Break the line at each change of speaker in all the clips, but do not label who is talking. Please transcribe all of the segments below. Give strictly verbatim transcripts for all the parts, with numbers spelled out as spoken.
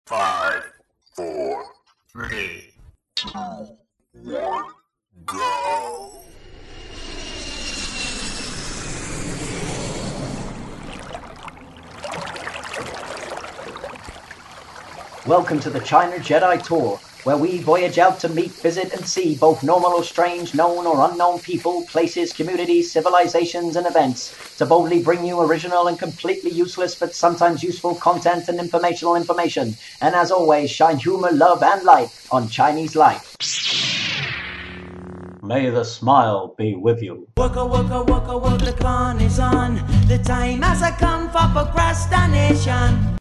Five, four, three, two, one, go.
Welcome to the China Jedi Tour, where we voyage out to meet, visit, and see both normal or strange, known or unknown people, places, communities, civilizations, and events, to boldly bring you original and completely useless but sometimes useful content and informational information, and as always, shine humor, love, and light on Chinese life. May the smile be with you.
Waka waka waka waka, the con is on. The time has come for procrastination.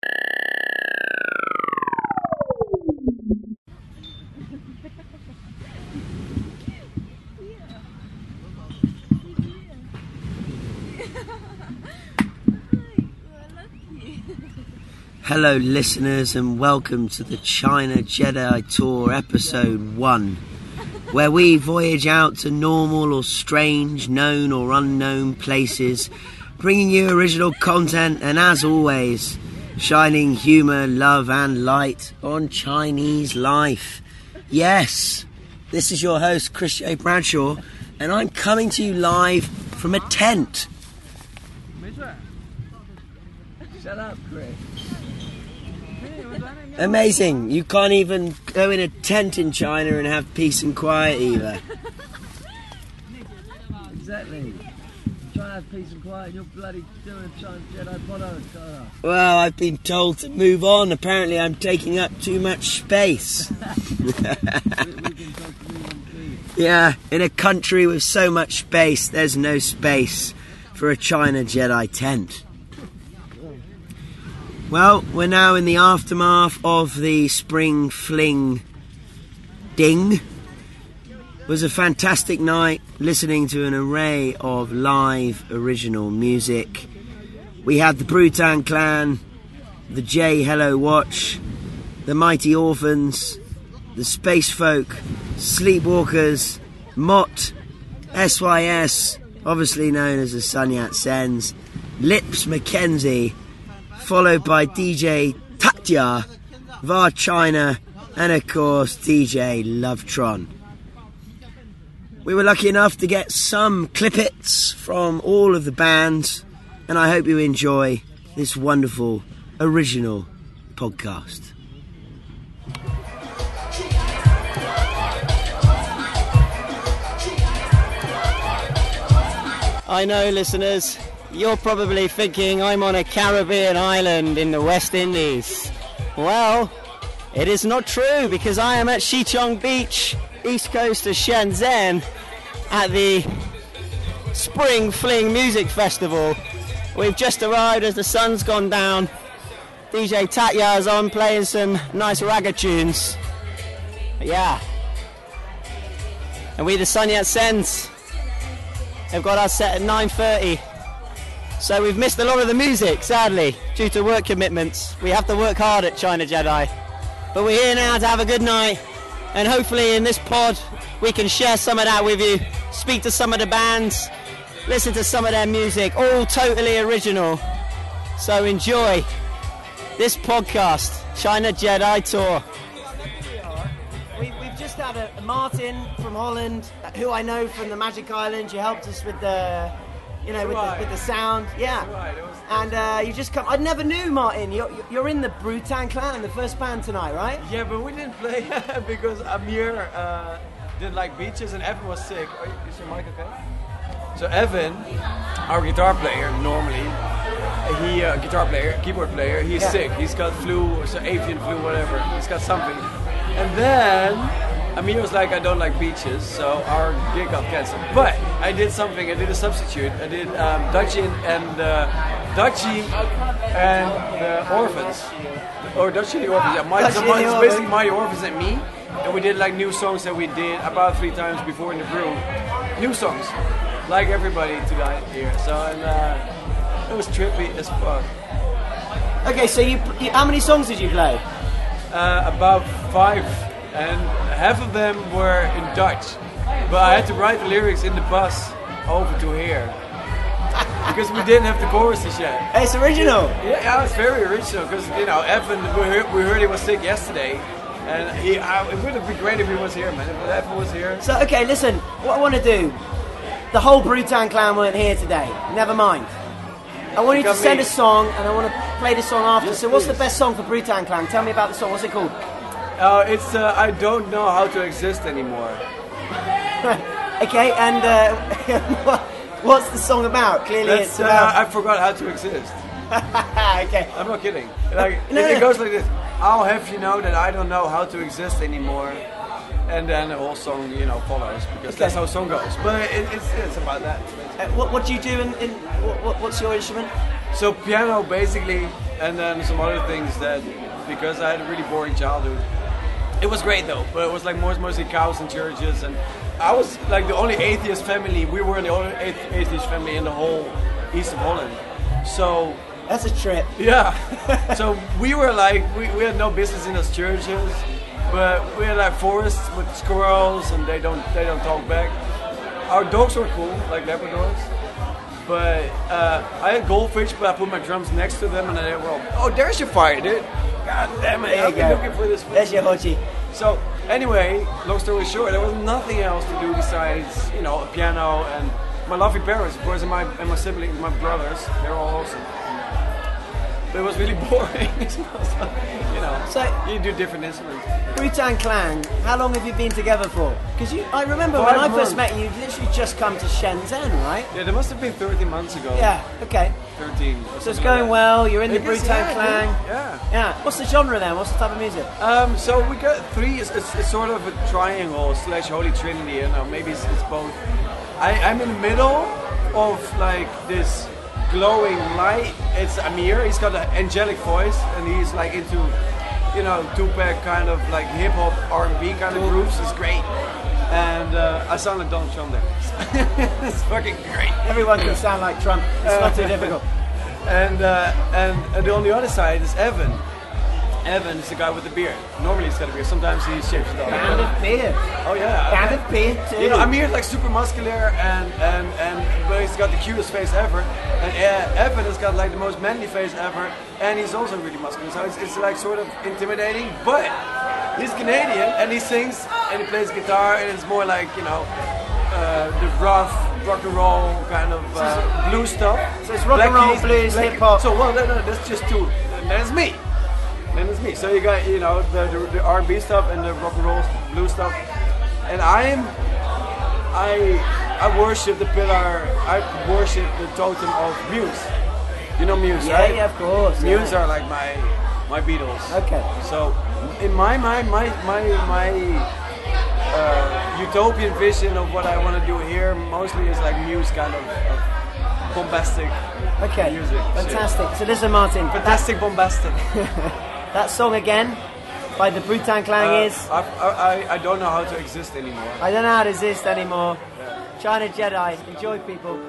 Hello listeners, and welcome to the China Jedi Tour episode one, where we voyage out to normal or strange, known or unknown places, bringing you original content and, as always, shining humour, love and light on Chinese life. Yes, this is your host Chris J. Bradshaw, and I'm coming to you live from a tent. Shut up, Chris. Amazing. You can't even go in a tent in China and have peace and quiet either.
Exactly. You're trying to have peace and quiet and you're bloody doing China Jedi Podo.
Well, I've been told to move on. Apparently I'm taking up too much space.
We've been told to move on too.
Yeah, in a country with so much space, there's no space for a China Jedi tent. Well, we're now in the aftermath of the Spring Fling Ding. It was a fantastic night listening to an array of live original music. We had the Brutan Clan, the J Hello Watch, the Mighty Orphans, the Space Folk, Sleepwalkers, Mott, S Y S, obviously known as the Sun Yat-sens, Lips Mackenzie, followed by D J Tatya, Var China, and of course D J Lovetron. We were lucky enough to get some clippets from all of the bands, and I hope you enjoy this wonderful original podcast. I know, listeners, you're probably thinking I'm on a Caribbean island in the West Indies. Well, it is not true, because I am at Shichong Beach, east coast of Shenzhen, at the Spring Fling Music Festival. We've just arrived as the sun's gone down. D J Tatya is on playing some nice ragga tunes. Yeah. And we, the Sun Yat-sens, have got our set at nine thirty. So we've missed a lot of the music, sadly, due to work commitments. We have to work hard at China Jedi. But we're here now to have a good night, and hopefully in this pod we can share some of that with you, speak to some of the bands, listen to some of their music, all totally original. So enjoy this podcast, China Jedi Tour. We, we've just had a, a Martin from Holland, who I know from the Magic Island. You helped us with the... You know, with the, with the sound, yeah. And uh, you just come. I never knew, Martin. You're you're in the Brutan Clan, the first band tonight, right?
Yeah, but we didn't play because Amir uh, didn't like beaches and Evan was sick. Are you, is your mic okay? So Evan, our guitar player, normally, he uh, guitar player, keyboard player, he's yeah. sick. He's got flu, or so avian flu, whatever. He's got something. And then Amir was like, I don't like beaches, so our gig got cancelled. But I did something. I did a substitute. I did um, Dutchie and uh, Dutchie and the Orphans, or Dutchie and the Orphans. Yeah, my, so my, it's basically my Orphans and me. And we did like new songs that we did about three times before in the brew. New songs, like everybody tonight here. So and uh, it was trippy as fuck.
Okay, so you, you how many songs did you play?
Uh, about five. And half of them were in Dutch, but I had to write the lyrics in the bus over to here. because we didn't have the choruses yet.
It's original.
Yeah, yeah, it's very original because you know Evan. We heard, we heard he was sick yesterday, and he. I, it would have been great if he was here, man. If Evan was here.
So, okay, listen, what I want to do, the whole Brutan clan weren't here today. Never mind. I want you to
Got
send
me.
a song, and I want to play the song after.
Yes,
so what's the
please.
best song for Brutan clan? Tell me about the song. What's it called?
Uh, it's uh, I don't know how to exist anymore.
Okay, and uh, what's the song about? Clearly
That's,
it's
uh,
about...
I forgot how to exist.
okay.
I'm not kidding. Like
No,
it,
no.
it goes like this. I'll have you know that I don't know how to exist anymore. And then the whole song, you know, follows because
Okay.
that's how the song goes. But it, it's it's about that.
Uh, what, what do you do in... in what, what- what's your instrument?
So piano basically, and then some other things that because I had a really boring childhood. It was great though, but it was like most, mostly cows and churches, and I was like the only atheist family. We were the only athe- atheist family in the whole east of Holland. So
That's a trip.
yeah, so we were like we, we had no business in those churches, but we had like forests with squirrels, and they don't they don't talk back. Our dogs were cool, like Labradors. But uh, I had goldfish, but I put my drums next to them, and they were all, oh, there's your fire, dude. God damn it,
There
I've
you
been
go.
looking for this. for
There's your
years."
hoji.
So anyway, long story short, there was nothing else to do besides, you know, a piano and my lovely parents, of course, and my and my siblings, my brothers. They're all awesome. But it was really boring. So, you know,
So-
you do different instruments.
Brutan clan, how long have you been together for? Because you, I remember when
Five
I first
months.
met you, you'd literally just come to Shenzhen, right?
Yeah, there must have been thirteen months ago.
Yeah, okay.
thirteen. or
So it's
something
going
like that.
well, you're in the
I guess,
Brutan
yeah,
clan.
Yeah.
Yeah. What's the genre then? What's the type of music?
Um, so we got three. It's, it's, it's sort of a triangle slash holy trinity, and uh, maybe it's, it's both. I, I'm in the middle of like this glowing light. It's Amir. He's got an angelic voice, and he's like into, you know, Tupac kind of like hip hop R and B kind of grooves. It's great. And uh, I sound like Donald Trump there. It's fucking great.
Everyone can sound like Trump. It's not too difficult.
And uh, and and on the other side is Evan. Evan is the guy with the beard. Normally he's got a beard. Sometimes he shaves it off.
Band of beer.
Oh yeah.
Band of beer too.
You know, Amir's like super muscular and and and but he's got the cutest face ever. And uh, Evan has got like the most manly face ever, and he's also really muscular. So it's, it's like sort of intimidating. But he's Canadian and he sings and he plays guitar, and it's more like, you know, uh, the rough rock and roll kind of uh, blues stuff.
So it's rock
Black
and roll,
Keys,
blues,
Black-
hip hop.
So well, no, no, that's just two. And that's me. And it's me. So you got, you know, the, the, the R and B stuff and the rock and roll blues stuff. And I'm, I, I worship the pillar. I worship the totem of Muse. You know Muse,
Yeah,
right?
yeah, of course.
Muse
yeah.
are like my, my Beatles.
Okay.
So in my mind, my my my uh, utopian vision of what I want to do here mostly is like Muse kind of, of bombastic
Okay.
music.
Fantastic. So listen, Martin.
Fantastic bombastic.
That song again by the Brutan clan
Uh,
is
I, I, I don't know how to exist anymore.
I don't know how to exist anymore. China Jedi. Enjoy, people.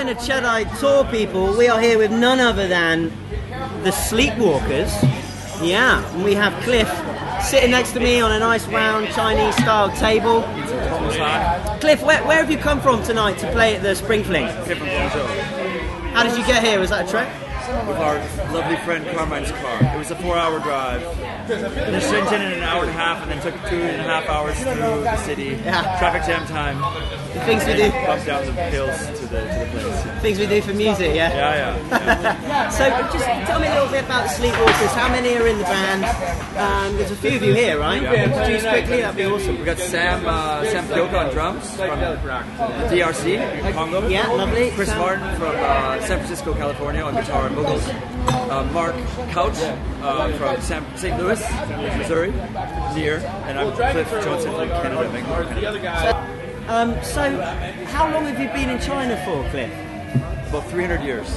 China Jedi Tour people, we are here with none other than the Sleepwalkers. Yeah, and we have Cliff sitting next to me on a nice round Chinese-style table. Cliff, where, where have you come from tonight to play at the Spring Fling?
Came from Guangzhou.
How did you get here? Was that a trek?
With our lovely friend Carmine's car. It was a four-hour drive. In Shenzhen in an hour and a half, and then took two and a half hours through the city.
Yeah.
Traffic jam time.
The things we do.
Bump down the hills to the to the place. Yeah,
Things we do for music, yeah?
yeah. yeah. yeah.
So just tell me a little bit about the Sleepwalkers. How many are in the band? Um, there's a few of you here, right?
Yeah.
Introduce quickly, that'd be awesome.
We got Sam uh, Sam Kyoka on drums from the D R C, Congo.
Yeah, lovely.
Chris
Sam.
Martin from uh, San Francisco, California on guitar and vocals. Uh, Mark Couch uh, from Sam- Saint Louis, Missouri, near, and I'm Cliff Johnson from Canada, Vancouver, Canada.
Um, so, how long have you been in China for, Cliff?
About three hundred years.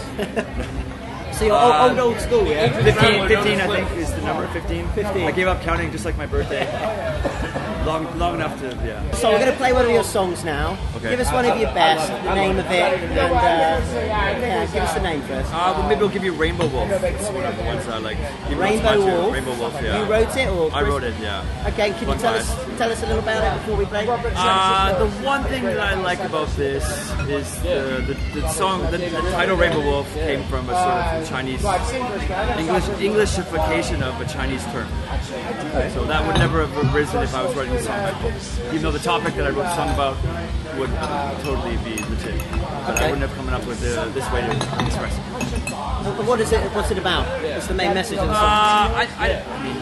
So you're
Uh,
old, old, old school, yeah?
fifteen, fifteen, I think, is the number. fifteen.
fifteen.
I gave up counting just like my birthday. Long, long enough to, yeah.
So we're going to play one of your songs now.
Okay.
Give us one of your best, the name of it, and uh, yeah, give us the name first.
Uh, well, maybe we'll give you Rainbow Wolf. It's one of the ones I like. Even though it's
Rainbow
not true.
Wolf?
Rainbow Wolf, yeah.
You wrote it, or
I wrote it, yeah.
Okay, can you
Fun
tell
guys.
us tell us a little about it before we play?
Uh, the one thing that I like about this is the, the, the song, the, the title Rainbow Wolf came from a sort of Chinese, English, Englishification of a Chinese term. So that would never have arisen if I was writing a song. Even though the topic that I wrote the song about would totally be legit. But I wouldn't have come up with uh, this way to express it.
What is it? What's it about? What's the main message of the
Uh,
song?
I, I, I mean,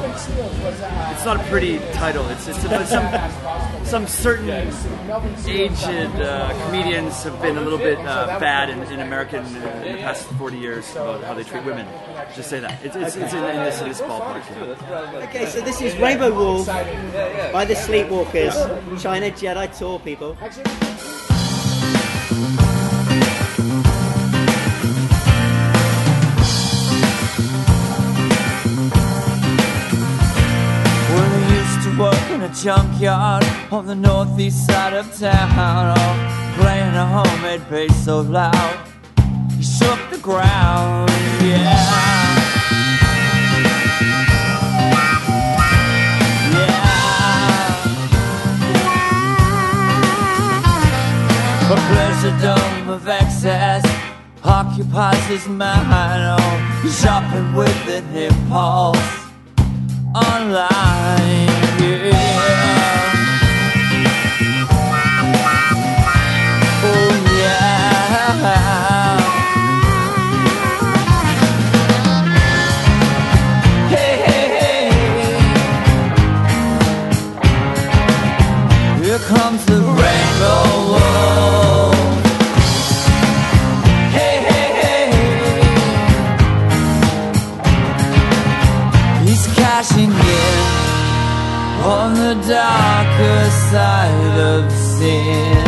it's not a pretty title. It's, it's about some some certain aged uh, comedians have been a little bit uh, bad in, in American uh, in the past forty years about how they treat women. Just say that. It's, it's, it's in, in this, this ballpark. Yeah.
Okay, so this is Rainbow Wolf by the Sleepwalkers, China Jedi Tour people.
Well, I used to work in a junkyard on the northeast side of town, oh, playing a homemade bass so loud he shook the ground, yeah. A pleasure dome of excess occupies his mind, oh, shopping with an impulse online, yeah. Oh yeah. Hey, hey, hey. Here comes the rainbow wolf. Hey, hey, hey. He's cashing in on the darker side of sin.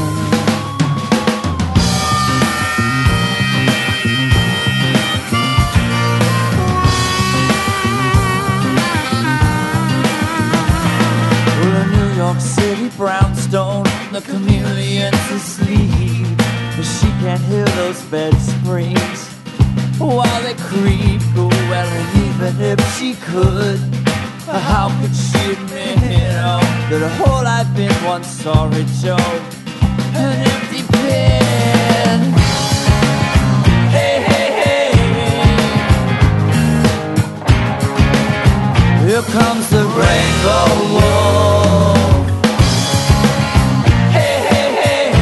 Well, a New York City brownstone, the chameleon's asleep, but she can't hear those bed springs while they creep. Oh, well, and even if she could, how could she admit, oh, that her whole life been one sorry joke, an empty pin? Hey, hey, hey. Here comes the rainbow wolf. Hey, hey, hey.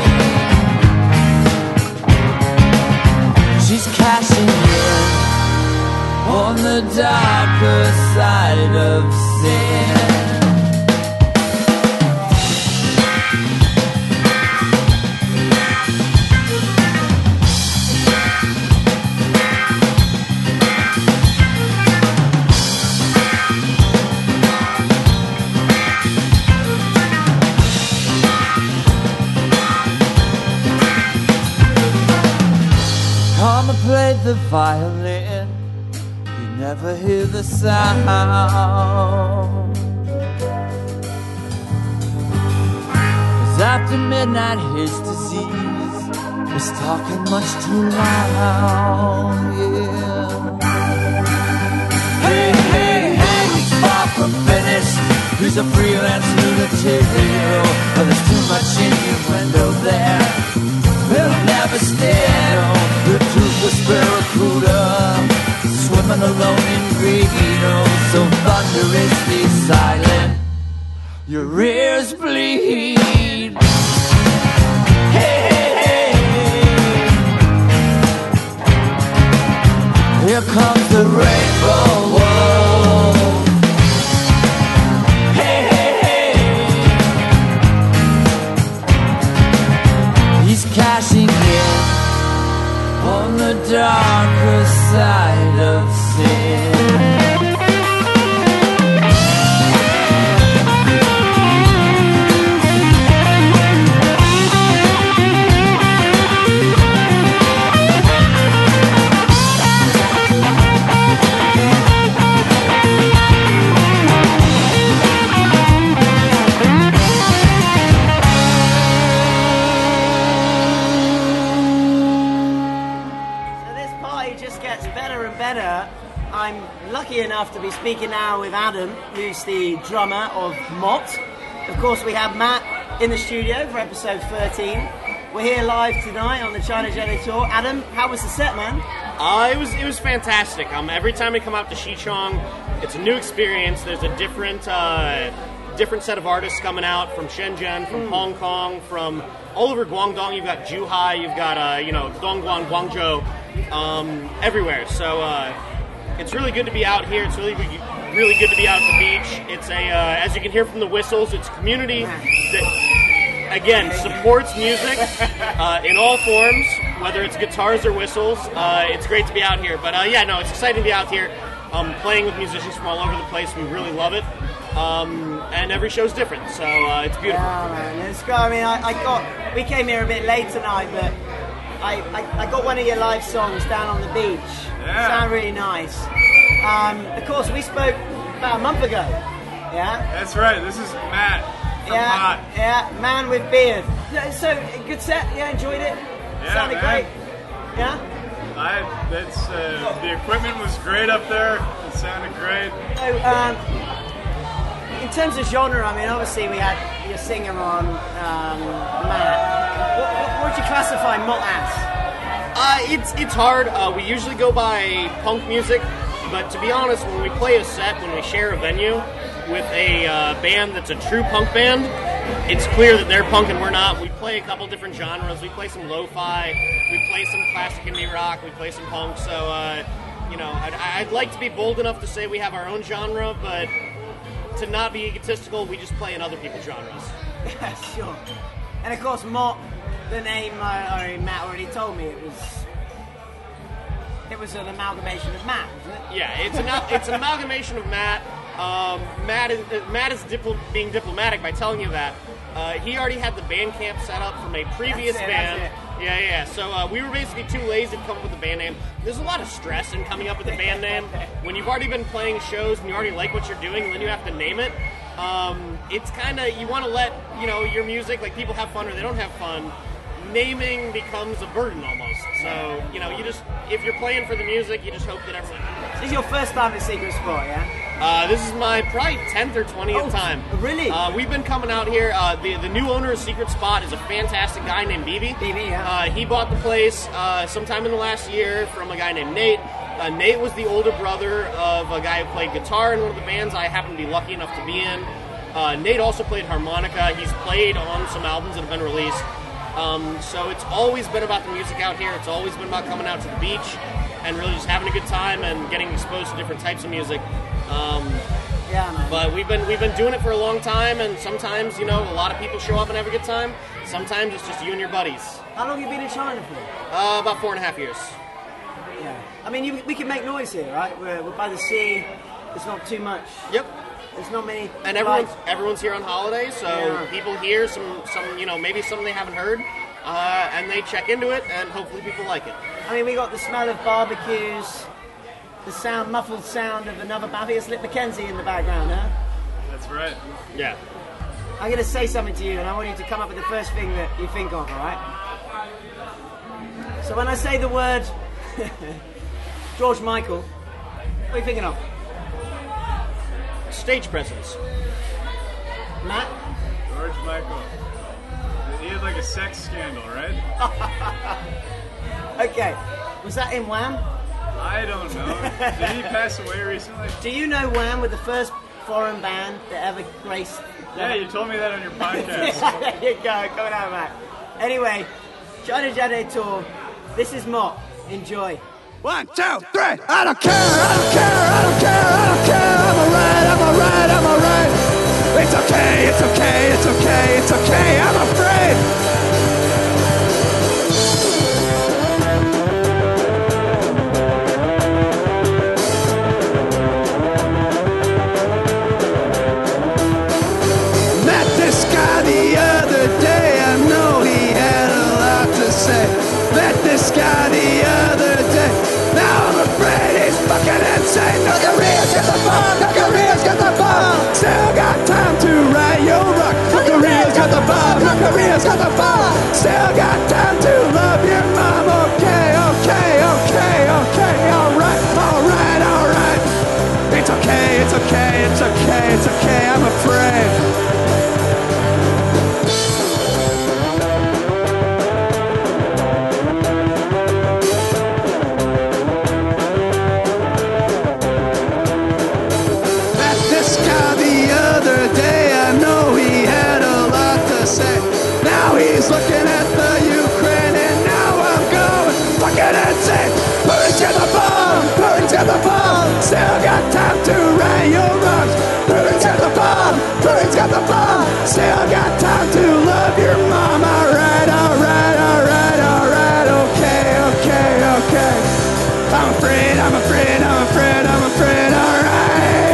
She's cashing in on the darker side of sin. Mama played the violin, you never hear the sound. 'Cause after midnight his disease is talking much too loud, yeah. Hey, hey, hey, he's far from finished. He's a freelance lunatic. But there's too much innuendo there. It'll never stand. The toothless barracuda, swimming alone in green. Oh, so thunderously silent, your ears bleed. Hey, hey, hey, here comes the rainbow. Whoa. Hey, hey, hey, he's cashing in on the darker side of sin.
I'm lucky enough to be speaking now with Adam, who's the drummer of Mott. Of course, we have Matt in the studio for episode thirteen. We're here live tonight on the China Jedi Tour. Adam, how was the set, man?
Uh, it was it was fantastic. Um, every time we come out to Xichong, it's a new experience. There's a different uh, different set of artists coming out from Shenzhen, from mm. Hong Kong, from all over Guangdong. You've got Zhuhai, you've got uh, you know Dongguan, Guangzhou, um, everywhere. So. Uh, It's really good to be out here. It's really, really good to be out at the beach. It's a, uh, as you can hear from the whistles, it's a community that, again, supports music uh, in all forms, whether it's guitars or whistles. Uh, it's great to be out here. But uh, yeah, no, it's exciting to be out here, um, playing with musicians from all over the place. We really love it. Um, and every show's different, so uh, it's beautiful.
Yeah, man. It's got, I mean, I, I got, we came here a bit late tonight, but I, I, I got one of your live songs down on the beach.
Yeah.
Sound really nice. Um, of course, we spoke about a month ago. Yeah.
That's right. This is Matt from
yeah,
Mott.
Yeah, man with beard. So good set. Yeah, enjoyed it.
Yeah,
Sounded
man.
great. Yeah.
I. That's uh, the equipment was great up there. It sounded great.
So, um, in terms of genre, I mean, obviously we had your singer on, um, Matt. What, what, what would you classify Mott as?
Uh, it's it's hard. Uh, we usually go by punk music, but to be honest, when we play a set, when we share a venue with a uh, band that's a true punk band, it's clear that they're punk and we're not. We play a couple different genres. We play some lo-fi, we play some classic indie rock, we play some punk. So, uh, you know, I'd, I'd like to be bold enough to say we have our own genre, but to not be egotistical, we just play in other people's genres.
Yeah, sure. And of course, Mott. The name, uh, I mean, Matt already told me it was. It was an amalgamation of Matt, wasn't it?
Yeah, it's an it's an amalgamation of Matt. Um, Matt is uh, Matt is dipl- being diplomatic by telling you that uh, he already had the band camp set up from a previous
That's it,
band.
that's it.
Yeah, yeah. So uh, we were basically too lazy to come up with a band name. There's a lot of stress in coming up with a band name when you've already been playing shows and you already like what you're doing, and then you have to name it. Um, it's kind of you want to let you know your music, like, people have fun or they don't have fun. Naming becomes a burden almost. So, you know, you just, if you're playing for the music, you just hope that everyone...
This is your first time at Secret Spot, yeah?
Uh, this is my probably tenth or twentieth
oh,
time.
Really?
Uh, we've been coming out here. Uh, the the new owner of Secret Spot is a fantastic guy named B B.
B B, yeah.
Uh, he bought the place uh, sometime in the last year from a guy named Nate. Uh, Nate was the older brother of a guy who played guitar in one of the bands I happen to be lucky enough to be in. Uh, Nate also played harmonica. He's played on some albums that have been released. Um, so it's always been about the music out here. It's always been about coming out to the beach and really just having a good time and getting exposed to different types of music. Um,
yeah, man.
But we've been we've been doing it for a long time, and sometimes, you know, a lot of people show up and have a good time. Sometimes it's just you and your buddies.
How long have you been in China for?
Uh, about four and a half years.
Yeah. I mean, you, we can make noise here, right? We're, we're by the sea. There's not too much.
Yep.
There's not many.
And everyone's everyone's here on holiday, so
yeah.
people hear some, some, you know, maybe something they haven't heard, uh, and they check into it, and hopefully people like it.
I mean, we got the smell of barbecues, the sound, muffled sound of another barbecue. It's Lip Mackenzie in the background, huh?
That's right.
Yeah.
I'm going to say something to you, and I want you to come up with the first thing that you think of, all right? So when I say the word George Michael, what are you thinking of?
Stage presence.
Matt?
George Michael. He had like a sex scandal, right?
Okay. Was that in Wham?
I don't know. Did he pass away recently?
Do you know Wham were the first foreign band that ever graced...
Yeah, you told me that on your podcast.
There you go, coming out, Matt. Anyway, China Jade Tour. This is Mott. Enjoy.
One, two, three. I don't care, I don't care, I don't care, I don't care. I'm alright, I'm alright, I'm alright. It's okay, it's okay, it's okay, it's okay. I'm afraid. Met this guy the other day. I know he had a lot to say. Met this guy the other day. Now I'm afraid he's fucking insane. North Korea's got the bomb. North Korea's got the bomb. Still got time to write your rock. North Korea's got the bomb. North Korea's got the bomb. Still got time to love your mom. Okay, okay, okay, okay. Alright, alright, alright. It's okay, it's okay, it's okay, it's okay. I'm afraid. He's looking at the Ukraine and now I'm going fucking insane. Putin's got the bomb, Putin's got the bomb. Still got time to right your wrongs. Putin's got the bomb, Putin's got the bomb. Still got time to love your mom. Alright, alright, alright, alright. Okay, okay, okay. I'm afraid, I'm afraid, I'm afraid, I'm afraid, alright.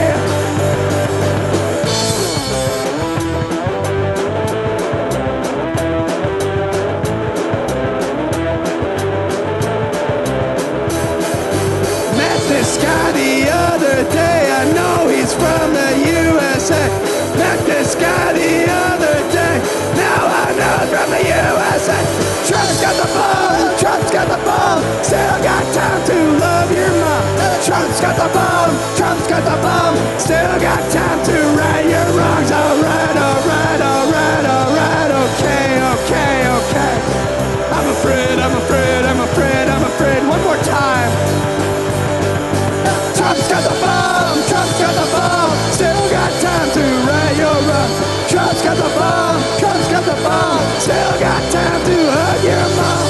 This guy the other day, I know he's from the U S A. Met this guy the other day, now I know he's from the U S A. Trump's got the bomb, Trump's got the bomb. Still got time to love your mom. Trump's got the bomb, Trump's got the bomb. Still got time to right your wrongs. Alright, alright, alright, alright. Okay, okay, okay. I'm afraid, I'm afraid, I'm afraid, I'm afraid. One more time. Trump's got the bomb, Trump's got the bomb. Still got time to right your wrong. Trump's got the bomb, Trump's got the bomb. Still got time to hug your mom.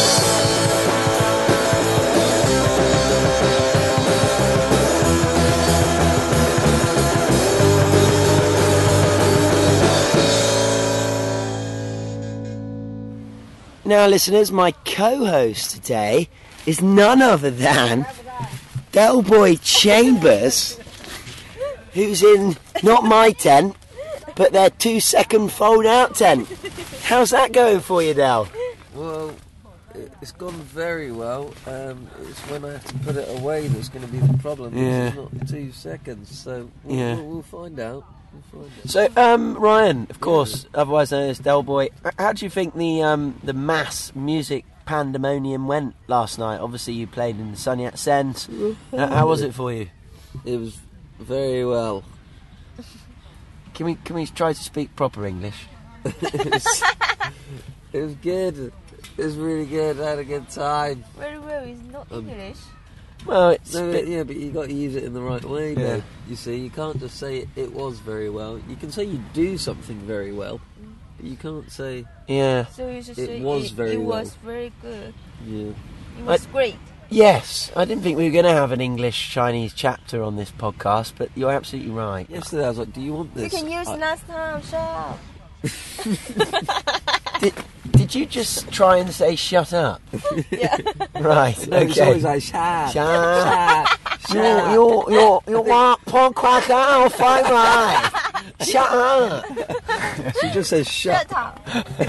Now, listeners, my co-host today is none other than Del Boy Chambers, who's in not my tent, but their two-second fold-out tent. How's that going for you, Del?
Well, it's gone very well. Um, it's when I have to put it away that's going to be the problem.
Yeah.
It's not two seconds, so we'll,
Yeah.
we'll, we'll find out. We'll find out.
So, um, Ryan, of course, yeah. otherwise known as Del Boy, how do you think the um, the mass music pandemonium went last night? Obviously, you played in the Sun Yat-sen's. uh, how was it for you?
It was very well.
Can we can we try to speak proper English?
it, was, it was good. It was really good. I had a good time.
Very well. It's not
Um,
English.
Well, it's
no,
bit...
yeah, but you got to use it in the right way.
Yeah.
Though. You see, you can't just say it, it was very well. You can say you do something very well, but you can't say
yeah.
So you should
it
say
was
it,
very
it
well.
was very good.
Yeah.
It was
I-
great.
Yes, I didn't think we were going to have an English-Chinese chapter on this podcast, but you're absolutely right.
Yesterday I was like, "Do you want
You
this?"
can use
I-
last time. Shut up.
Did, did you just try and say shut up?
Yeah.
Right,
No, it's
okay.
always like shut,
Shut
shut,
You,
shut.
you, you, you want pork cracker or fried rice? Shut up.
She just says shut.
Shut up.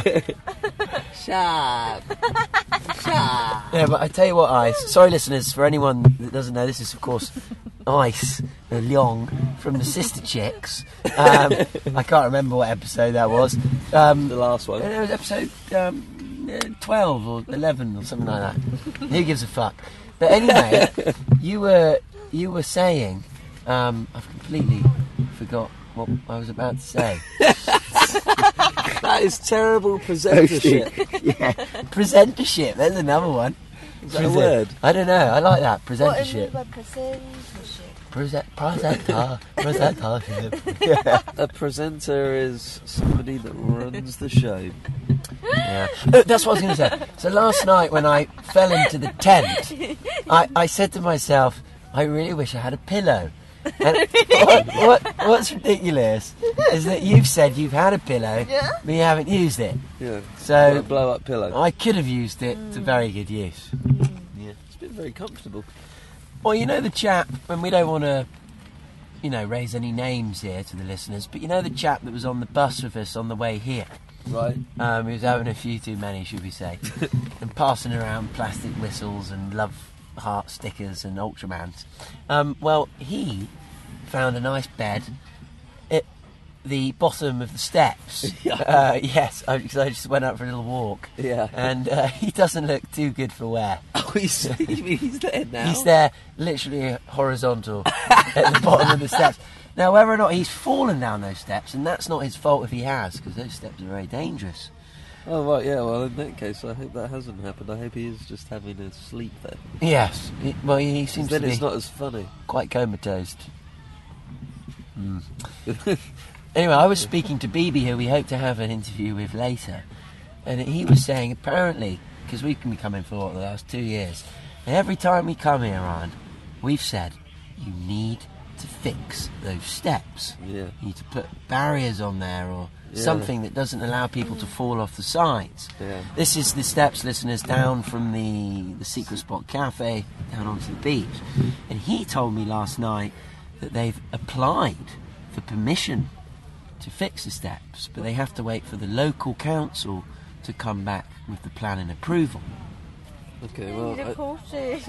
Shut. Shut.
Yeah, but I tell you what, Ice. Sorry, listeners, for anyone that doesn't know, this is, of course, Ice uh, Leong from the Sister Chicks. Um, I can't remember what episode that was. Um,
The last one.
It was episode um, twelve or eleven or something like that. Who gives a fuck? But anyway, you were you were saying, um, I've completely forgot what I was about to say.
That is terrible presentership.
Yeah, presentership. There's another one.
Is that a word?
I don't know. I like that
What do you mean
presentership.
by presentership?
Present, presenter, presentership. Yeah.
A presenter is somebody that runs the show.
Yeah. Uh, That's what I was going to say. So last night when I fell into the tent, I, I said to myself, I really wish I had a pillow. And what, what, what's ridiculous is that you've said you've had a pillow,
Yeah.
but you haven't used it.
Yeah.
So
a blow up pillow.
I could have used it to very good use.
Yeah. It's been very comfortable.
Well, you know the chap, and we don't want to, you know, raise any names here to the listeners, but you know the chap that was on the bus with us on the way here?
Right.
Um, he was having a few too many, should we say, and passing around plastic whistles and love heart stickers and Ultramans. Um, well, he found a nice bed at the bottom of the steps. uh, yes, I, 'cause I just went out for a little walk.
Yeah.
And uh, he doesn't look too good for wear.
Oh, he's, you mean he's there now?
He's there, literally horizontal at the bottom of the steps. Now, whether or not he's fallen down those steps, and that's not his fault if he has, because those steps are very dangerous.
Oh, right, yeah, well, in that case, I hope that hasn't happened. I hope he is just having a sleep there.
Yes, he, well, he seems
then
to be
it's not as funny.
quite comatose. Mm. Anyway, I was speaking to B B, who we hope to have an interview with later, and he was saying apparently, because we've been coming for what, the last two years, and every time we come here, Ryan, we've said, you need to fix those steps.
Yeah.
You need to put barriers on there or
Yeah.
something that doesn't allow people to fall off the sides.
Yeah.
This is the steps, listeners, down from the, the Secret Spot Cafe down onto the beach. And he told me last night that they've applied for permission to fix the steps, but they have to wait for the local council to come back with the plan and approval.
Okay, well,
You're
I,
cautious.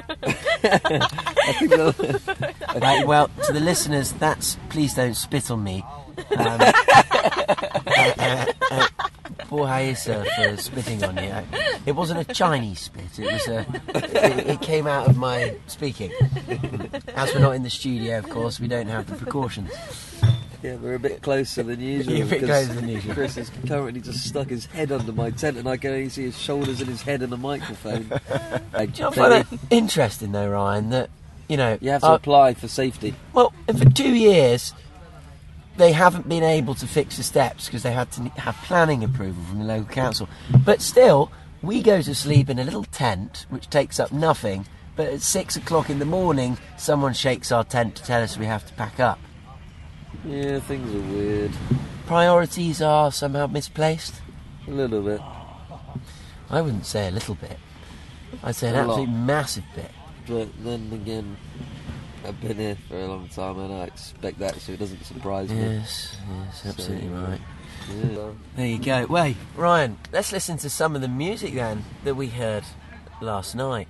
I think they'll-
Right, well, to the listeners, that's please don't spit on me. Um, uh, uh, uh, poor Haisa for spitting on you. It wasn't a Chinese spit. It was a. It, it came out of my speaking. As we're not in the studio, of course, we don't have the precautions.
yeah, we're a bit closer than usual.
You're a bit
because
closer than usual.
Chris has currently just stuck his head under my tent, and I can only see his shoulders and his head in the microphone. I
Do you not find that interesting, though, Ryan? That you know,
You have to
uh,
apply for safety.
Well, and for two years, they haven't been able to fix the steps because they had to have planning approval from the local council. But still, we go to sleep in a little tent, which takes up nothing. But at six o'clock in the morning, someone shakes our tent to tell us we have to pack up.
Yeah, things are weird.
Priorities are somehow misplaced.
A little bit.
I wouldn't say a little bit. I'd say an
A lot.
absolute massive bit.
But then again, I've been here for a long time and I expect that, so it doesn't surprise me.
Yes, yes, absolutely
So,
right.
Yeah.
There you go. Wait, Ryan, let's listen to some of the music then that we heard last night.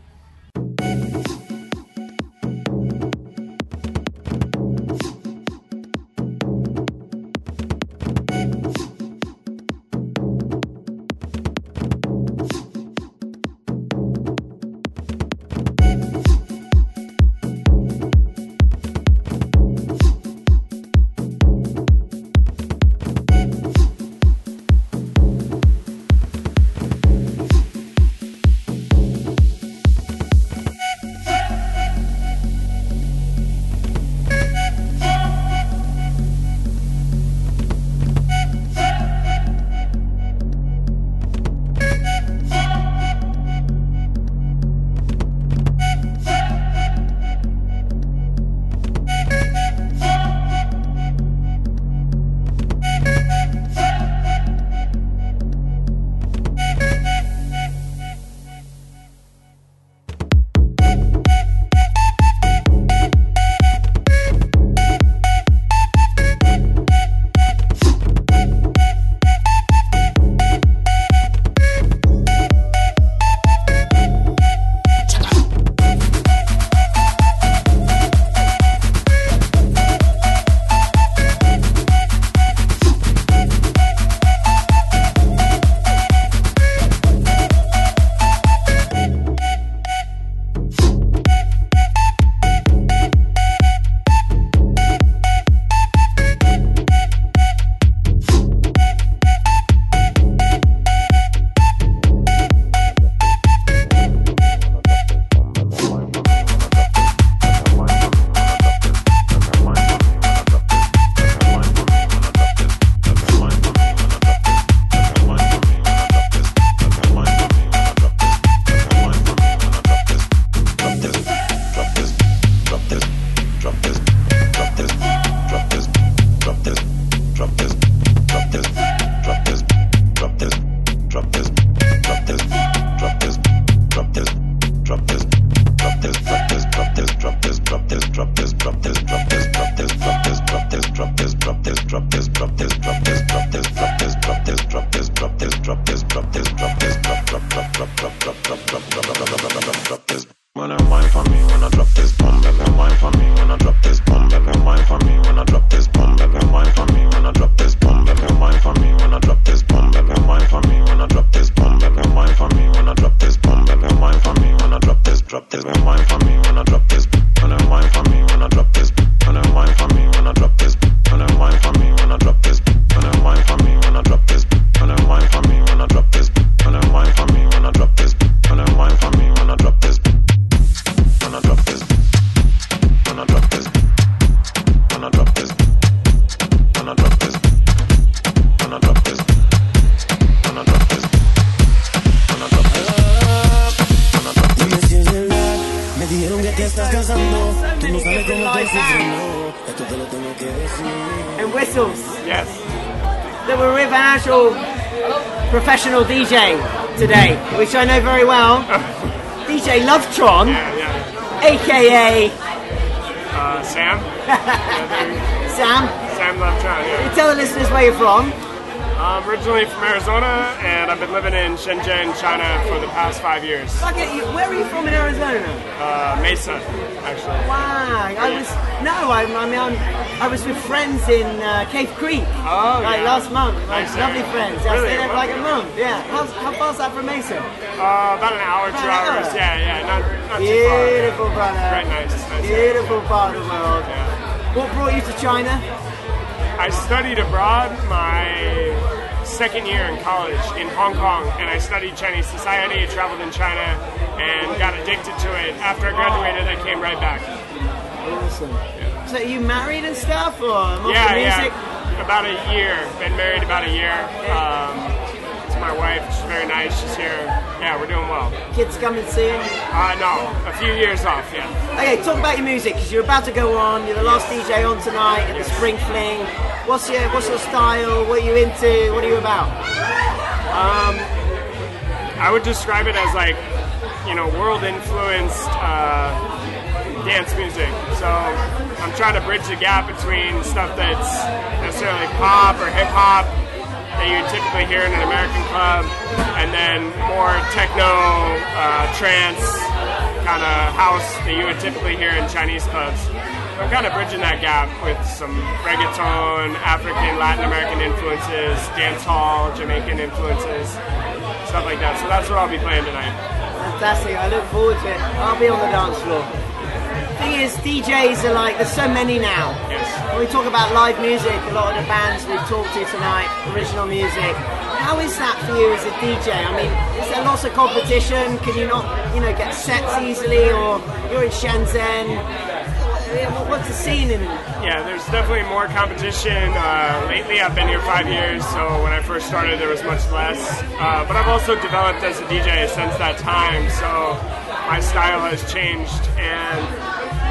drop this. When I wine for me, when I drop this bomb, baby, wine for me, when I drop this bomb, baby, wine for me, when I drop this bomb, baby, wine for me, when I drop this bomb, baby, wine for me, when I drop this bomb, baby, wine for me, when I drop this bomb, baby, wine for me, when I drop this bomb, baby, wine for me, when I drop this, drop this, baby, wine for me, when I drop this, when I wine for me, when I drop this, when I wine for me, when I drop this, when I wine for me, when I drop this, when I wine for me, when I drop this, when I wine for me, when I drop this, when I wine for me, when I drop this, when I wine for me, when I drop this. When I drop this, when I drop this, when I drop this, when I drop this, when I drop this, when I drop this, when I drop this.
Dime si es verdad, me dijeron que te estás casando. Tú no sabes cómo te sufro. Esto te lo tengo que decir.
And whistles.
Yes.
That we're with an actual professional D J today, which I know very well. D J Lovetron.
Yeah, yeah.
A K A
Uh, Sam.
Sam.
Sam Lovetron, yeah.
You tell the listeners where you're from.
I'm originally from Arizona, and I've been living in Shenzhen, China for the past five years.
Okay, you, where are you from in Arizona?
Uh, Mesa, actually.
Wow, I was no, I, I mean I'm, I was with friends in uh, Cave Creek.
Oh,
like
yeah.
last month. Like
Nice
lovely
area.
friends. I
Really?
stayed there for like a month. Yeah. How's, how far's that from Mesa?
Uh, about an hour, two
About an
hours.
hour?
Yeah, yeah, not, not too far.
Beautiful,
yeah.
brother.
Very nice. nice
Beautiful part of the world.
Yeah.
What brought you to China?
I studied abroad my second year in college in Hong Kong, and I studied Chinese society, traveled in China, and got addicted to it. After I graduated, I came right back.
Awesome. So are you married and stuff, or more
Yeah,
for music?
yeah. About a year. Been married about a year. Um, to my wife. She's very nice. She's here. Yeah, we're doing well.
Kids coming soon?
Uh, no, a few years off, yeah.
Okay, talk about your music, because you're about to go on. You're the last D J on tonight at the Spring Fling. What's your What's your style? What are you into? What are you about?
Um, I would describe it as like, you know, world-influenced uh, dance music. So I'm trying to bridge the gap between stuff that's necessarily pop or hip-hop that you typically hear in an American club, and then more techno, uh, trance, kind of house that you would typically hear in Chinese clubs. So I'm kind of bridging that gap with some reggaeton, African, Latin American influences, dance hall, Jamaican influences, stuff like that. So that's what I'll be playing tonight.
Fantastic, I look forward to it. I'll be on the dance floor. Thing is, D Js are like, there's so many now.
Yes.
When we talk about live music, a lot of the bands we've talked to tonight, original music, how is that for you as a D J? I mean, is there lots of competition? Can you not, you know, get sets easily? Or you're in Shenzhen? What's the scene in?
Yeah, there's definitely more competition. Uh, lately, I've been here five years, so when I first started, there was much less. Uh, but I've also developed as a D J since that time, so my style has changed. And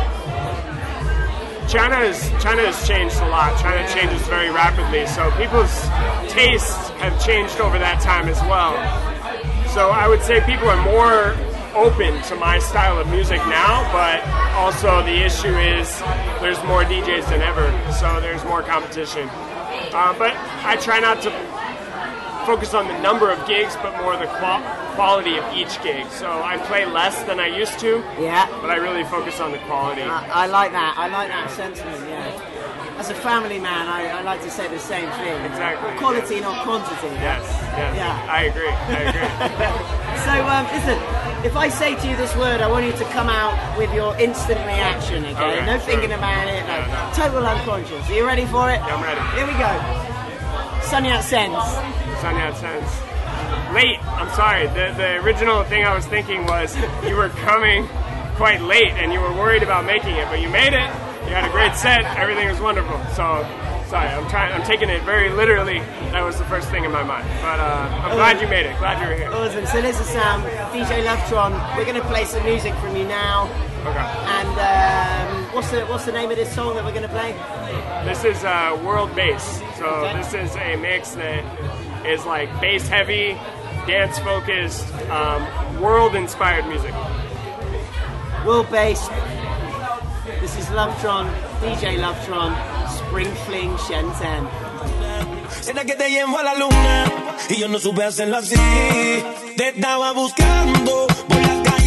China has China has changed a lot. China changes very rapidly, so people's tastes have changed over that time as well. So I would say people are more open to my style of music now, but also the issue is there's more D Js than ever, so there's more competition. Uh, but I try not to focus on the number of gigs, but more the qual- quality of each gig. So I play less than I used to,
yeah,
but I really focus on the quality.
I, I like that. I like that sentiment, yeah. As a family man, I, I like to say the same thing.
Exactly.
Quality, yes. Not quantity.
Yes, yes.
Yeah.
I agree, I agree.
So, um, listen, if I say to you this word, I want you to come out with your instant reaction, okay?
Okay,
no
sure.
thinking about it, no.
No, no.
Total unconscious. Are you ready for it?
Yeah, I'm ready.
Here we go. Sun Yat Sen's.
Sun Yat Sen's. Late. I'm sorry. The the original thing I was thinking was you were coming quite late and you were worried about making it, but you made it. You had a great set. Everything was wonderful. So sorry. I'm trying. I'm taking it very literally. That was the first thing in my mind. But uh, I'm glad you made it. Glad you were here.
Awesome. So this is Sam, D J Lovetron. We're going to play some music from you now.
Okay.
And um, what's the what's the name of this song that we're going to play?
This is uh, World Bass. So
Okay.
this is a mix that is like bass heavy, dance focused, um, world inspired music.
World Bass. This is Lovetron, D J Lovetron, Spring Fling Shenzhen.
Será que te llevo a la luna y yo no supe hacerlo así. Te estaba buscando por las calles.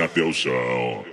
até o chão.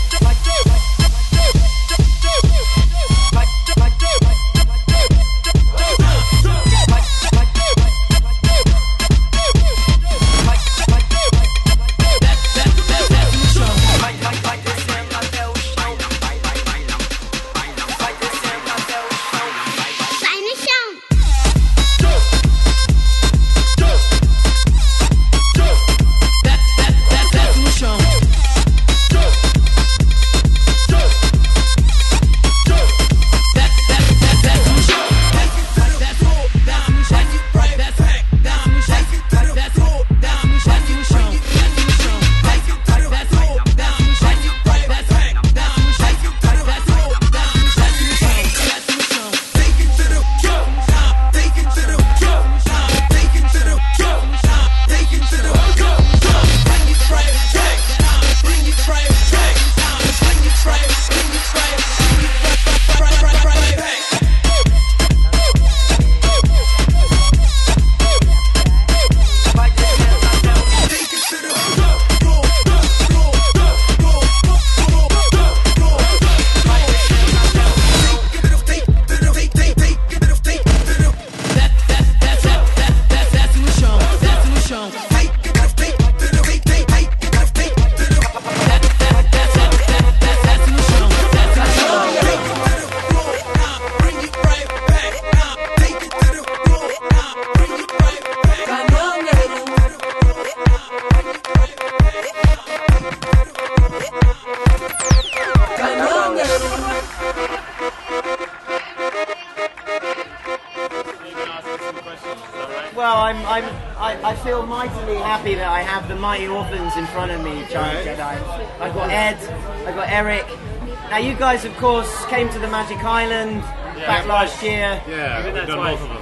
Well, I'm, I'm, I, I feel mightily happy that I have the Mighty Orphans in front of me, China Jedi. I've got Ed, I've got Eric. Now, you guys, of course, came to the Magic Island
Yeah,
back
yeah,
last year.
Yeah, we've done both of them.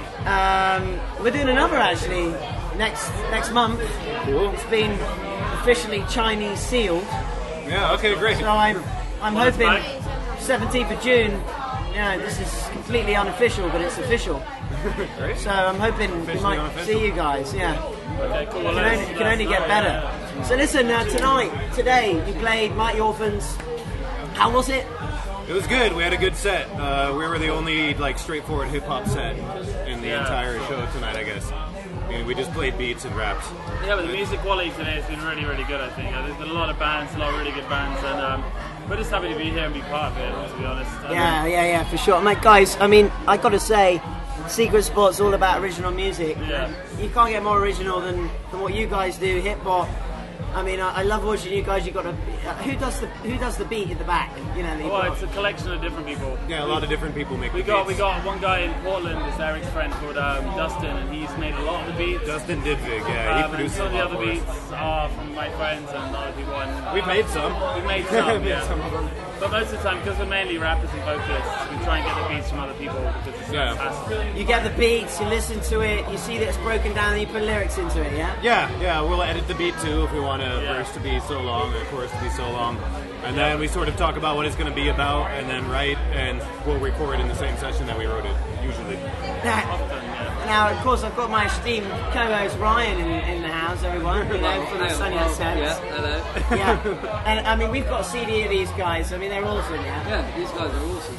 Um, we're doing another actually next next month.
Cool.
It's been officially Chinese sealed.
Yeah. Okay. Great.
So I'm I'm
Well, that's
hoping seventeenth of June. You know, this is completely unofficial, but it's official.
Great.
So I'm hoping we
Officially
might
unofficial.
see you guys. Yeah.
Okay. Cool.
It
Well,
can
let's-
only, it can
let's
only
know,
get better.
yeah.
So listen, uh, tonight, today, you played Mighty Orphans. How was it?
It was good. We had a good set. Uh, we were the only like straightforward hip hop set in the
Yeah.
entire show tonight, I guess. I mean, we just played beats and raps.
Yeah, but the music quality today has been really, really good, I think. Uh, There's been a lot of bands, a lot of really good bands, and um, we're just happy to be here and be part of it, to be honest. I
Yeah,
mean,
yeah, yeah, for sure. Mate, guys, I mean, I gotta say, Secret Spot's all about original music.
Yeah.
You can't get more original than, than what you guys do, hip hop. I mean, I, I love watching you guys. You got to. Uh, who does the Who does the beat at the back? You know. that you've
Well,
got-
it's a collection of different people.
Yeah, a lot of different people make
We
the
got we
beats.
got one guy in Portland, it's Eric's friend called um, Dustin, and he's made a lot of the beats.
Dustin Didvig, yeah, he
Um, and
produces
some of
a
the
lot
other
for us.
beats are from my friends and other people. And
We've made some.
We've made
We've
some,
made
yeah.
some of them.
But most of the time, because we're mainly rappers and vocalists, we try and get the beats from other people because it's
Yeah.
fantastic.
You get the beats, you listen to it, you see that it's broken down, and you put lyrics into it. Yeah.
Yeah, yeah, we'll edit the beat too if we want a
Yeah.
verse to be so long or a chorus to be so long. And then we sort of talk about what it's going to be about and then write, and we'll record in the same session that we wrote it, usually.
Now, now, of course, I've got my esteemed co-host Ryan in, in the house, everyone, you know, from the Sunny
well,
Sense.
yeah, hello.
Yeah. And I mean, we've got a C D of these guys. I mean, they're awesome, yeah?
Yeah, these guys are awesome.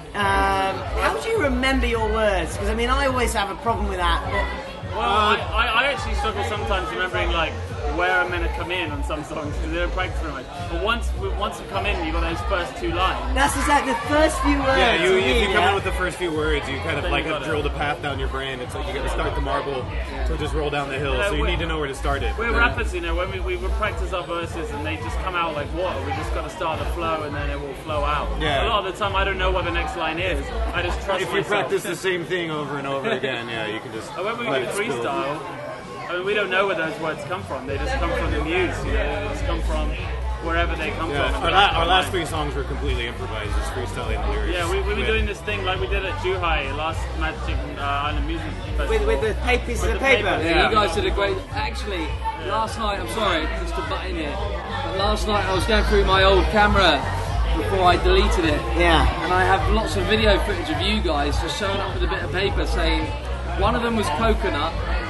Um, how do you remember your words? Because, I mean, I always have a problem with that.
Well, I, I, I actually struggle sometimes remembering like where I'm meant to come in on some songs because they don't practice very much. But once once you come in, you got those first two lines.
That's exactly the first few words.
Yeah, you,
you
if
need,
you come
yeah?
in with the first few words, you kind of
Then
like
you
have
got it.
drilled a path down your brain. It's like you got to start the marble to just roll down the hill,
Yeah,
so you
we're-
need to know where to start it.
We're
Yeah.
rappers, you know. When we, we would practice our verses and they just come out like water. We just got to start the flow and then it will flow out.
Yeah.
A lot of the time, I don't know what the next line is. I just trust
If you
myself.
practice the same thing over and over again, yeah, you can just
And when we
let
do
it spill.
freestyle, I mean, we don't know where those words come from. They just come from the muse, you know. They just come from wherever they come
Yeah,
from.
our, la- our last three songs were completely improvised, just freestyling the lyrics.
Yeah, we, we've been
Yeah.
doing this thing like we did at Zhuhai, last Magic uh, Island Music Festival.
With, with the pa- pieces
With
of
the
paper.
Yeah, you guys did a great. Actually, last night, I'm sorry, just to butt in here, but last night I was going through my old camera before I deleted it.
Yeah.
And I have lots of video footage of you guys just showing up with a bit of paper saying one of them was coconut,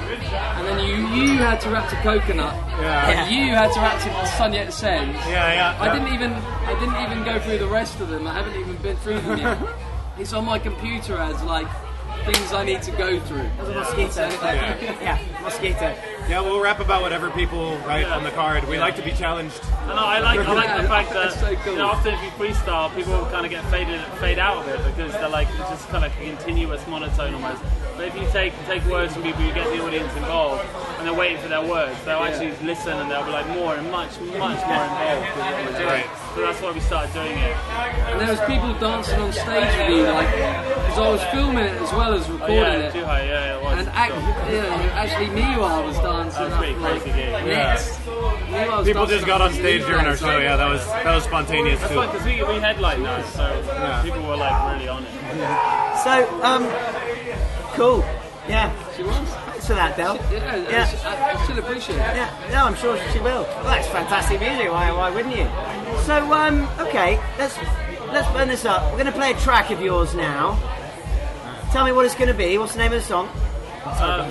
and then you you had to rap to Coconut,
Yeah.
and you had to rap to Sun Yet Sends.
Yeah, yeah,
I
yeah.
didn't even I didn't even go through the rest of them. I haven't even been through them yet. It's on my computer as like things I need to go through.
There's a mosquito.
Yeah.
Yeah, mosquito.
Yeah, we'll rap about whatever people write on the card. We like to be challenged.
And I like I like the fact that
That's so cool.
you know, often if you freestyle, people kind of get faded fade out of it because they're like it's just kind of continuous monotone almost. But if you take take words from people, you get the audience involved, and they're waiting for their words. They'll actually listen and they'll be like more and much much more involved with what we're doing.
Right.
So that's why we started doing it.
And there was people dancing on stage with you, like because I was filming it as well as
Oh,
recording
yeah,
it.
too high, yeah, it was.
And act, yeah, actually, Miwa was dancing.
That was pretty
up, like,
crazy gig.
next. Miwa was
People
dancing
just got
up
on stage
the
during our
inside.
show. Yeah, that was that was spontaneous
That's
too.
fun because we, we headline now, so people were like really on it.
So, um, cool. Yeah.
She was.
Thanks for that, Del.
Yeah,
Yeah.
I, I should appreciate it.
Yeah, no, I'm sure she will. Well, that's fantastic music. Why, why wouldn't you? So, um, okay, let's let's burn this up. We're going to play a track of yours now. Tell me what it's going to be. What's the name of the song?
Um,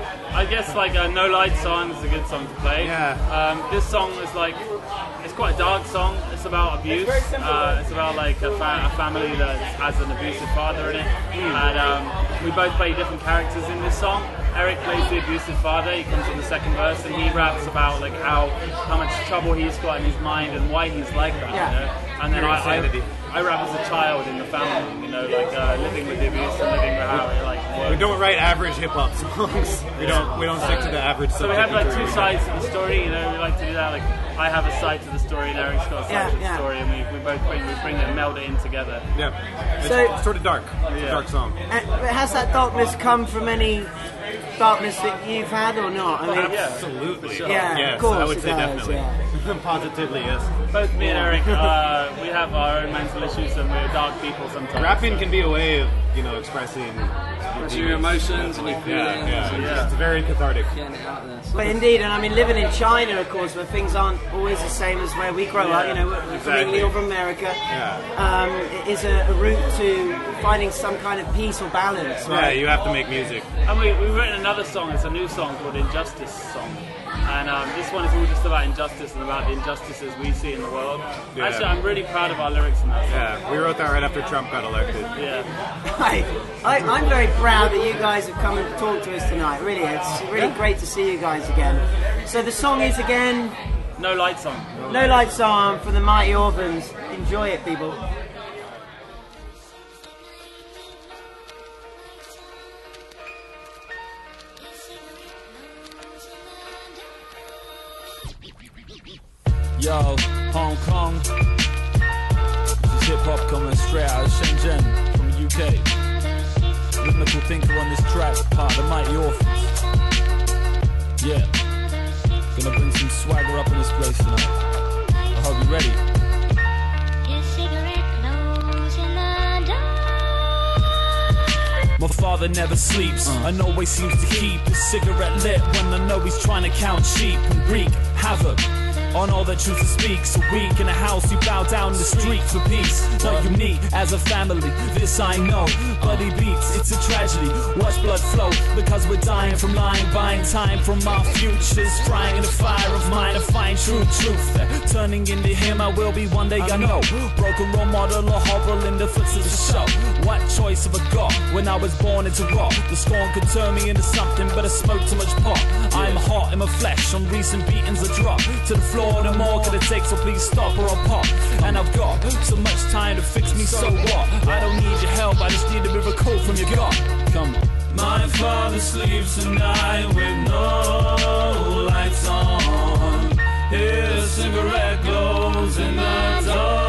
I guess like a No Light song is a good song to play.
Yeah.
Um, this song is like, it's quite a dark song. It's about abuse. Uh, it's about like a, fa- a family that has an abusive father in it. And um, we both play different characters in this song. Eric plays the abusive father. He comes in the second verse and he raps about like how how much trouble he's got in his mind and why he's like that.
Yeah.
You know? And then
Pure
I,
insanity.
I I rap as a child in the family. You know, like uh, living with the abuse and living with how it like works.
We don't write average hip hop songs. We don't we don't stick to the average.
So we have like two
subject
sides to the story, you know, we like to do that. Like I have a side to the story and Eric's got a side
Yeah,
to the
yeah.
story and we, we both bring we bring it and meld it in together.
Yeah. It's
So-
sort of dark. It's a
Yeah.
dark song.
Uh, but has that darkness come from any darkness that you've had or not? I mean,
Absolutely.
Yeah,
Yes,
of course
I would
it
say
does,
definitely.
yeah.
Positively, yes.
Both me and Eric, uh, we have our own mental issues and we're dark people sometimes.
Rapping can be a way of, you know, expressing
Expressing your emotions and your
Yeah,
feelings.
yeah.
and
It's very cathartic.
Getting it out there.
But indeed, and I mean, living in China, of course, where things aren't always the same as where we grow up. You know, we're from
exactly.
Italy or from America.
Yeah.
Um, it is a, a route to finding some kind of peace or balance.
Yeah,
Right?
you have to make music.
And we, we've written another song, it's a new song called Injustice Song. And um, this one is all just about injustice and about the injustices we see in the world.
Yeah.
Actually, I'm really proud of our lyrics in that song.
Yeah, we wrote that right after Trump got elected.
Yeah.
I, I, I'm very proud that you guys have come and talked to us tonight. Really, it's really great to see you guys again. So the song is again
No Light Song.
No Lights On from the Mighty Orphans. Enjoy it, people.
Yo, Hong Kong. This is hip hop coming straight out of Shenzhen from the U K. Rhythmical thinker on this track, part of the Mighty Orphans. Yeah, gonna bring some swagger up in this place tonight. I hope you're ready. My father never sleeps uh. and always seems to keep his cigarette lit when I know he's trying to count sheep and wreak havoc on all that choose to speak. So weak in a house, you bow down the street for peace. Not unique as a family, this I know. Bloody beats, it's a tragedy. Watch blood flow because we're dying from lying, buying time from our futures, frying in the fire of mine to find true truth. That turning into him, I will be one day. I know. Broken role model or hobble in the footsteps of show. What choice have I got when I was born into rock? The scorn could turn me into something, but I smoke too much pot. I'm hot in my flesh. On recent beatings, I drop to the floor. The more could it take, so please stop or I'll pop. And I've got so much time to fix me, so what? I don't need your help, I just need a miracle from your God. Come on. My father sleeps at night with no lights on. His cigarette glows in the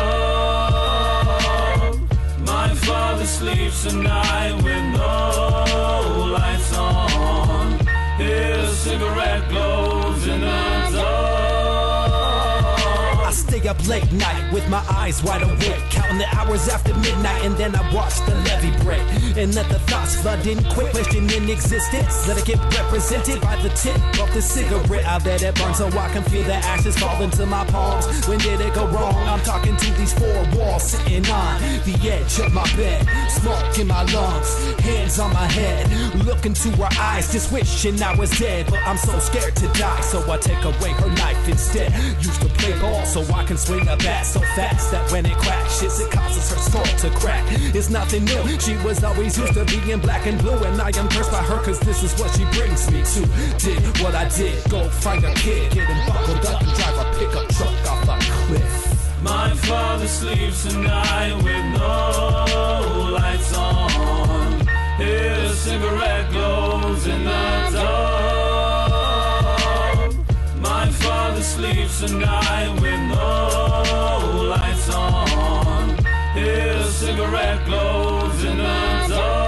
dark. My father sleeps at night with no lights on. His cigarette glows in the dark.
I stay
stay up late night with my eyes wide awake, counting the hours after midnight, and then I watch the levee break and let the thoughts flood in quick, questioning existence. Let it get represented by the tip of the cigarette. I let it burn so I can feel the ashes fall into my palms. When did it go wrong? I'm talking to these four walls sitting on the edge of my bed, smoke in my lungs, hands on my head, look into her eyes, just wishing I was dead. But I'm so scared to die, so I take away her knife instead. Used to play ball so I can swing a bat so fast that when it crashes, it causes her skull to crack. It's nothing new, she was always used to being black and blue, and I am cursed by her cause this is what she brings me to. Did what I did, go find a kid, get him buckled up and drive a pickup truck off a cliff. My father sleeps tonight with no lights on. His cigarette glows in the dark. My father sleeps tonight with no lights on. His cigarette glows in the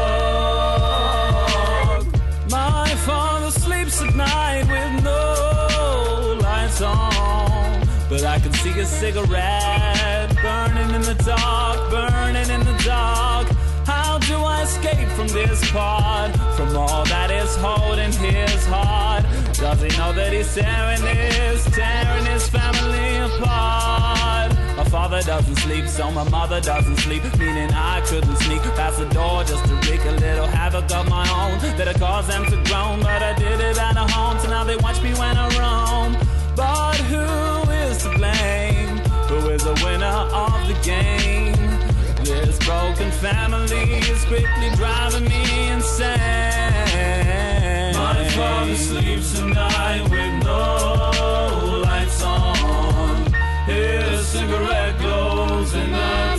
dark. My father sleeps at night with no lights on, but I can see a cigarette burning in the dark, burning in the dark. How do I escape from this part, from all that is holding his heart? Does he know that he's tearing his, tearing his family apart? My father doesn't sleep, so my mother doesn't sleep, meaning I couldn't sneak past the door just to wreak a little havoc of my own that'll cause them to groan. But I did it at a home, so now they watch me when I roam. But who is to blame? Who is the winner of the game? This broken family is quickly driving me insane. My father sleeps tonight with no lights on. His cigarette glows in the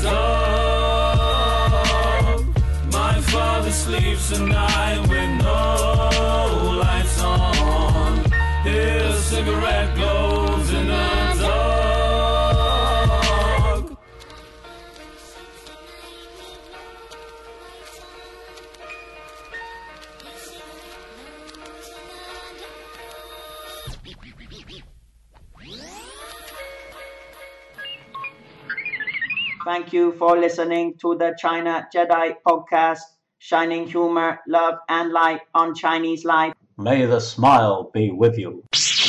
dark. My father sleeps tonight with no lights on. His cigarette glows in the dark.
Thank you for listening to the China Jedi podcast, shining humor, love, and light on Chinese life. May the smile be with you.